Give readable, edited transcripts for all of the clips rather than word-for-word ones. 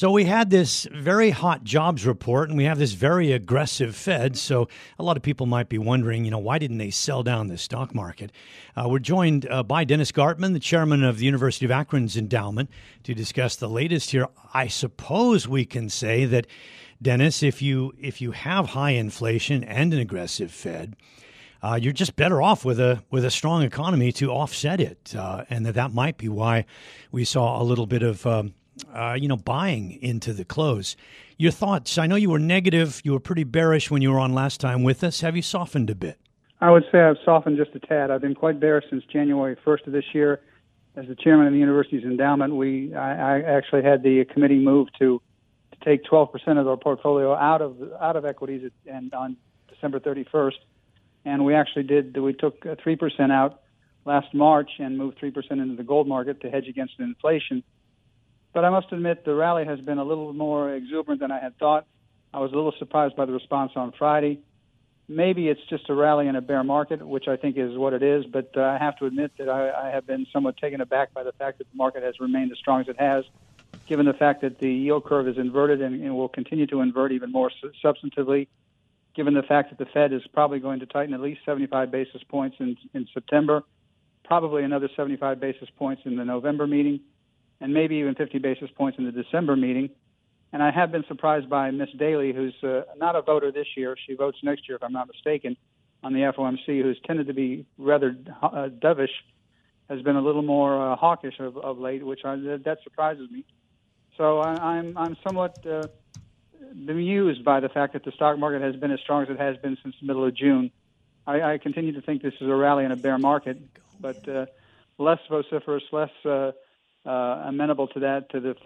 So we had this very hot jobs report, and we have this very aggressive Fed. So a lot of people might be wondering, why didn't they sell down the stock market? We're joined by Dennis Gartman, the chairman of the University of Akron's endowment, to discuss the latest here. I suppose we can say that, Dennis, if you have high inflation and an aggressive Fed, you're just better off with a strong economy to offset it, and that might be why we saw a little bit of buying into the close. Your thoughts? I know you were negative. You were pretty bearish when you were on last time with us. Have you softened a bit? I would say I've softened just a tad. I've been quite bearish since January 1st of this year. As the chairman of the university's endowment, I actually had the committee move to take 12% of our portfolio out of equities and on December 31st. And we actually did. We took 3% out last March and moved 3% into the gold market to hedge against inflation. But I must admit the rally has been a little more exuberant than I had thought. I was a little surprised by the response on Friday. Maybe it's just a rally in a bear market, which I think is what it is. But I have to admit that I have been somewhat taken aback by the fact that the market has remained as strong as it has, given the fact that the yield curve is inverted and will continue to invert even more substantively, given the fact that the Fed is probably going to tighten at least 75 basis points in September, probably another 75 basis points in the November meeting, and maybe even 50 basis points in the December meeting. And I have been surprised by Miss Daly, who's not a voter this year. She votes next year, if I'm not mistaken, on the FOMC, who's tended to be rather dovish, has been a little more hawkish of late, that surprises me. So I'm somewhat bemused by the fact that the stock market has been as strong as it has been since the middle of June. I continue to think this is a rally in a bear market, but less vociferous, less amenable to that,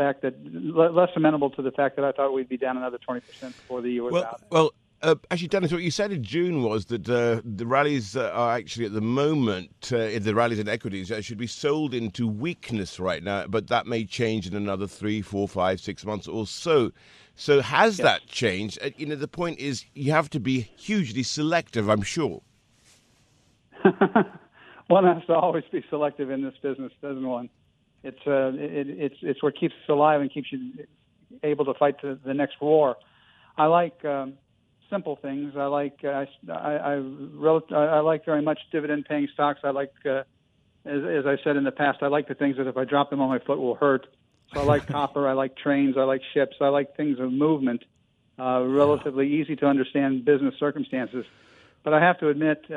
less amenable to the fact that I thought we'd be down another 20% before the year was out. Well, actually, Dennis, what you said in June was that the rallies are actually at the moment, the rallies in equities should be sold into weakness right now, but that may change in another 3, 4, 5, 6 months or so. So has that changed? The point is you have to be hugely selective, I'm sure. One has to always be selective in this business, doesn't one? It's what keeps us alive and keeps you able to fight the next war. I like simple things. I like very much dividend-paying stocks. I like, as I said in the past, I like the things that if I drop them on my foot will hurt. So I like copper. I like trains. I like ships. I like things of movement, relatively easy to understand business circumstances. But I have to admit,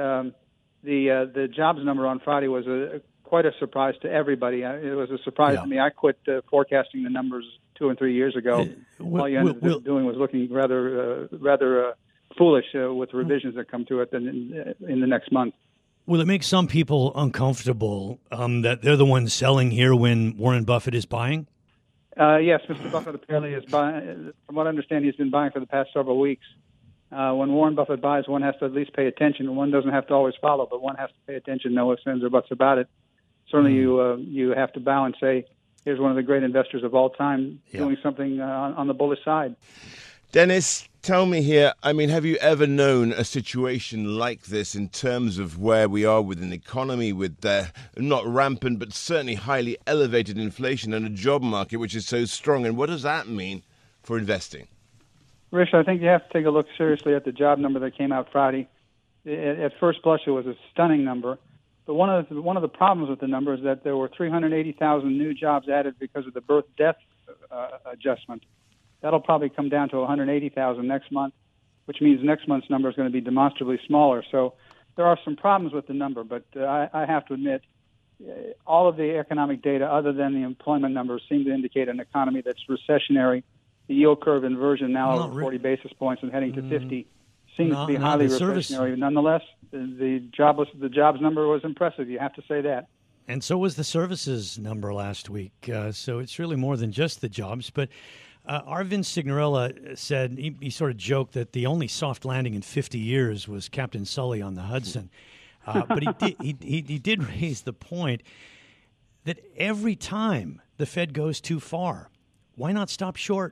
the jobs number on Friday was quite a surprise to everybody. It was a surprise to me. I quit forecasting the numbers 2 and 3 years ago. All you ended up doing was looking rather foolish with revisions that come to it in the next month. Will it make some people uncomfortable that they're the ones selling here when Warren Buffett is buying? Yes, Mr. Buffett apparently is buying. From what I understand, he's been buying for the past several weeks. When Warren Buffett buys, one has to at least pay attention. One doesn't have to always follow, but one has to pay attention, no ifs, ands, or buts about it. Certainly, you have to bow and say, here's one of the great investors of all time doing something on the bullish side. Dennis, tell me here, have you ever known a situation like this in terms of where we are with an economy with not rampant, but certainly highly elevated inflation and a job market which is so strong? And what does that mean for investing? Rich, I think you have to take a look seriously at the job number that came out Friday. At first blush, it was a stunning number. But one of the problems with the number is that there were 380,000 new jobs added because of the birth-death adjustment. That'll probably come down to 180,000 next month, which means next month's number is going to be demonstrably smaller. So there are some problems with the number, but I have to admit, all of the economic data other than the employment numbers seem to indicate an economy that's recessionary. The yield curve inversion now over 40 basis points and heading to 50 seems to be highly recessionary. Nonetheless, the jobs number was impressive. You have to say that. And so was the services number last week. So it's really more than just the jobs. But Arvind Signorella said, he sort of joked that the only soft landing in 50 years was Captain Sully on the Hudson. But he did raise the point that every time the Fed goes too far, why not stop short?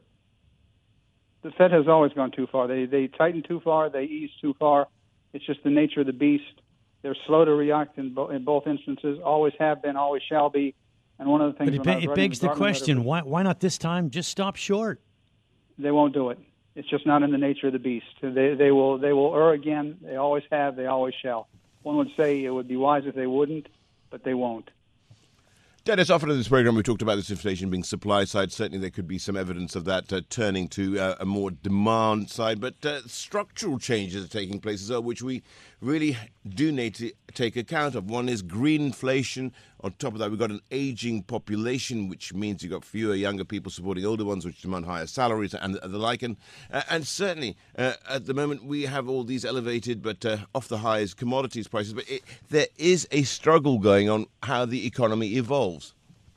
The Fed has always gone too far. They tighten too far. They ease too far. It's just the nature of the beast. They're slow to react in both instances, always have been, always shall be. And one of the things, but it begs the question: why not this time just stop short? They won't do it. It's just not in the nature of the beast. They will err again. They always have. They always shall. One would say it would be wise if they wouldn't, but they won't. Dennis, often in this program we talked about this inflation being supply side. Certainly there could be some evidence of that turning to a more demand side. But structural changes are taking place as well, which we really do need to take account of. One is green inflation. On top of that, we've got an aging population, which means you've got fewer younger people supporting older ones, which demand higher salaries and the like. And certainly, at the moment, we have all these elevated but off the highs commodities prices. But there is a struggle going on how the economy evolves.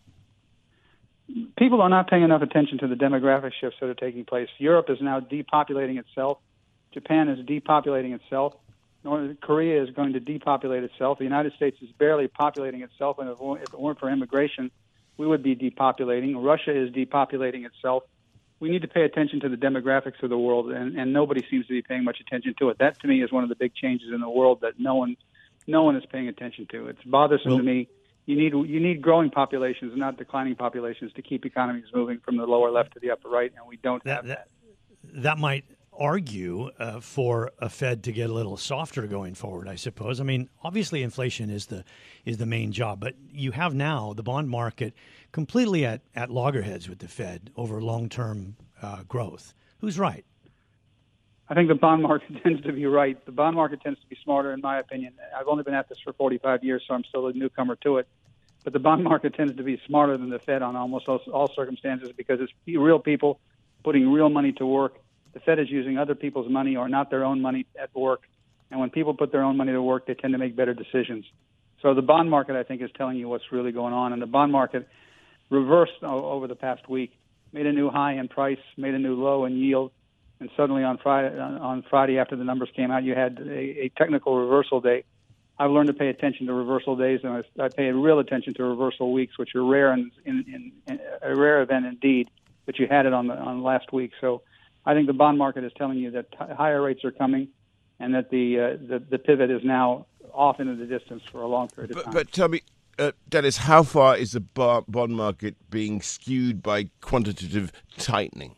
People are not paying enough attention to the demographic shifts that are taking place. Europe is now depopulating itself. Japan is depopulating itself. North Korea is going to depopulate itself. The United States is barely populating itself, and if it weren't for immigration, we would be depopulating. Russia is depopulating itself. We need to pay attention to the demographics of the world, and nobody seems to be paying much attention to it. That, to me, is one of the big changes in the world that no one is paying attention to. It's bothersome to me. You need growing populations, not declining populations, to keep economies moving from the lower left to the upper right, and we don't have that. That might argue for a Fed to get a little softer going forward, I suppose. I mean, obviously inflation is the main job, but you have now the bond market completely at loggerheads with the Fed over long-term growth. Who's right? I think the bond market tends to be right. The bond market tends to be smarter, in my opinion. I've only been at this for 45 years, so I'm still a newcomer to it. But the bond market tends to be smarter than the Fed on almost all circumstances because it's real people putting real money to work. The Fed is using other people's money or not their own money at work. And when people put their own money to work, they tend to make better decisions. So the bond market, I think, is telling you what's really going on. And the bond market reversed over the past week, made a new high in price, made a new low in yield. And suddenly on Friday after the numbers came out, you had a technical reversal day. I've learned to pay attention to reversal days, and I pay real attention to reversal weeks, which are rare in a rare event indeed. But you had it on last week, so I think the bond market is telling you that higher rates are coming, and that the pivot is now off into the distance for a long period of time. But tell me, Dennis, how far is the bond market being skewed by quantitative tightening?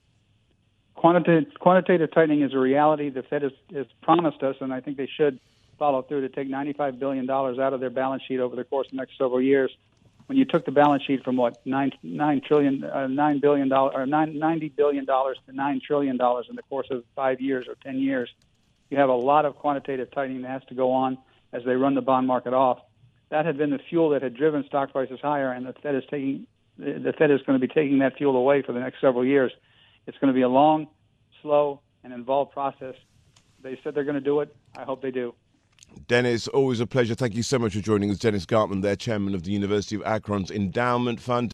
Quantitative tightening is a reality. The Fed has promised us, and I think they should follow through, to take $95 billion out of their balance sheet over the course of the next several years. When you took the balance sheet from $90 billion to $9 trillion in the course of 5 years or 10 years, you have a lot of quantitative tightening that has to go on as they run the bond market off. That had been the fuel that had driven stock prices higher, and the Fed is going to be taking that fuel away for the next several years. It's going to be a long, slow, and involved process. They said they're going to do it. I hope they do. Dennis, always a pleasure. Thank you so much for joining us. Dennis Gartman, there, chairman of the University of Akron's Endowment Fund.